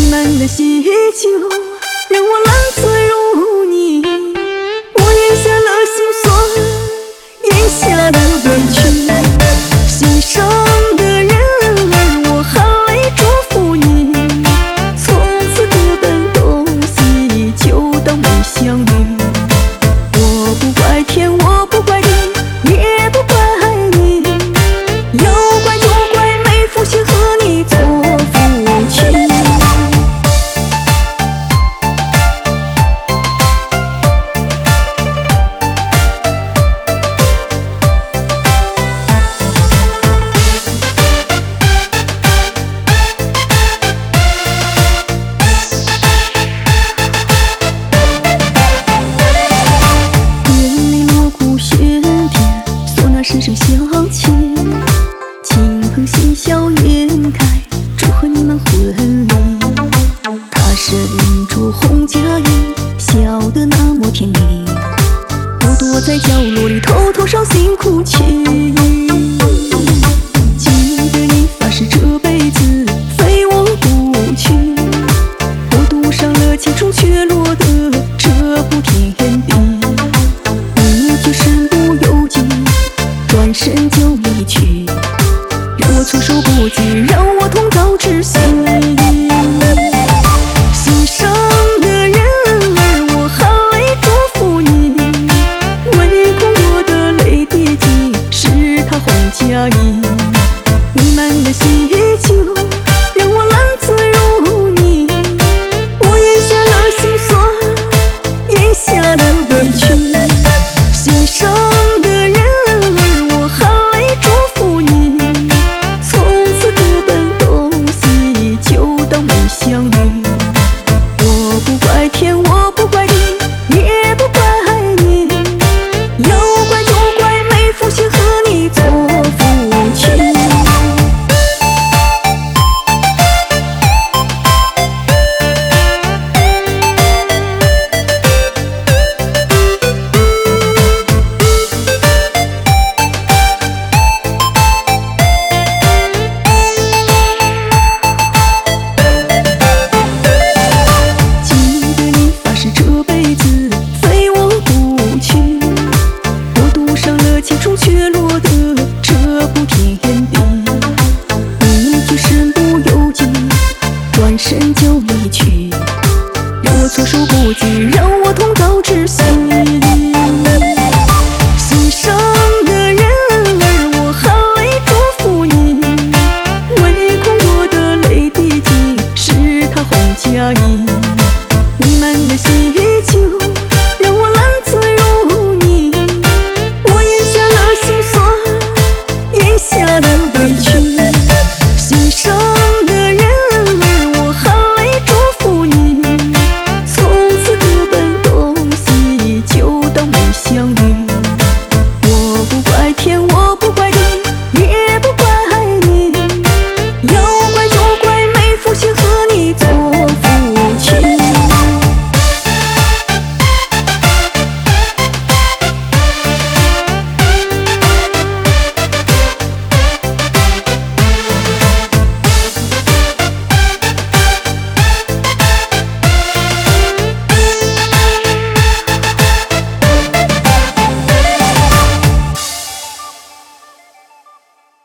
满的喜酒，让我烂醉如泥。我咽下了心酸，咽下了委屈。心上的人儿，我含泪祝福你，从此各奔东西，就当没相遇。我不怪天，我不怪地，也不怪你，要怪就怪没福气和你做夫妻。声声响起，亲朋喜笑颜开，祝贺你们婚礼。他身着红嫁衣，笑得那么甜蜜，我躲在角落里偷偷伤心哭泣。记得你发誓这辈子非我不娶，我赌上了青春却落得这步田地。一句身不由己，转身就离去，让我措手不及，让我痛到窒息。心上的人儿，我含泪祝福你，唯恐我的泪滴尽，是他红嫁衣。弥漫的喜酒，让我烂醉如泥，我咽下了心酸，咽下了委屈。心上的人儿，我含泪祝福你，从此各奔东西，就当没相遇。我不怪天，我不怪地，也不怪你，要怪就怪没福气和你做夫妻。青春却落得这步田地，一句身不由己，转身就离去，让我措手不及，让我痛到窒息。心上的人儿，我含泪祝福你，唯恐我的泪滴尽，是他红嫁衣。